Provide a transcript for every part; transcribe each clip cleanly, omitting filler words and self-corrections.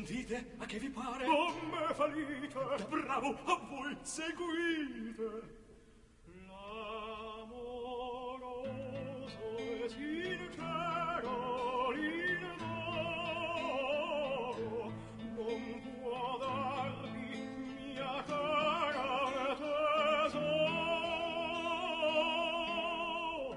Sentite, a che vi pare? A me falite. Bravo, a voi seguite. L'amoroso e sincero l'indoro non può darvi mia cara tesoro.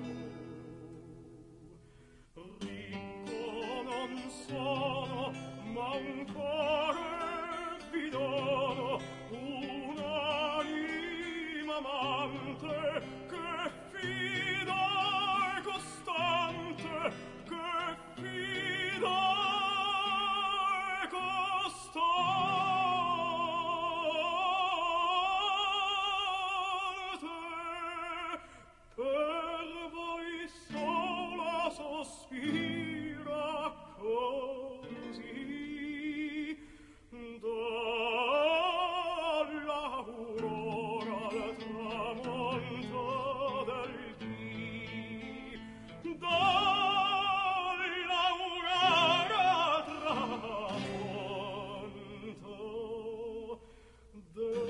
Ricco non sono, ma un cuore vi dono, un'anima amante che fida e costante, che fida e costante, per voi sola sospira così. Dall'aurora al tramonto del dì, dall'aurora al tramonto del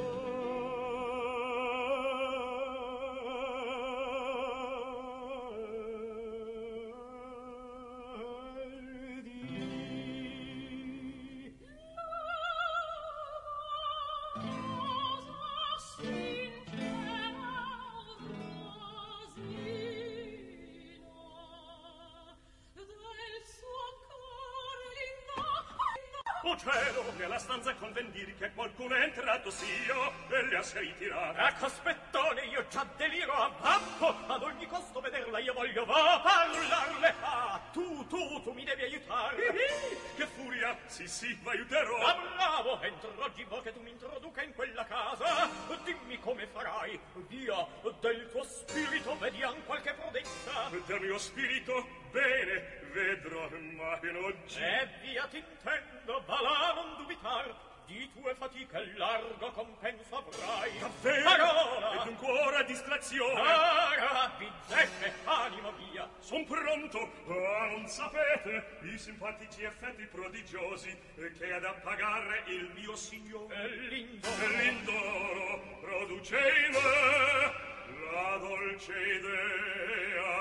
dì. O cielo, nella stanza conven dir che qualcuno è entrato sia e le ha sei tirate. Ecco, aspettone, io già deliro a pappo, ad ogni costo vederla io voglio va parlarle. Ah, tu mi devi aiutare. Che furia! Sì, v'aiuterò. Ah, bravo, entro Gibo che tu mi introduca in quella casa. Dimmi come farai, via del tuo spirito vediam qualche prodezza. Del mio spirito? Bene, vedrò, ma che oggi. Via t'intendo, va là, non dubitar. Di tue fatiche largo compenso avrai. Davvero? Parola! E dunque ora distrazione. Bizzeffe, animo via. Son pronto. Ah, non sapete i simpatici effetti prodigiosi che ha da pagare il mio signore. L'indoro produce in me la dolce idea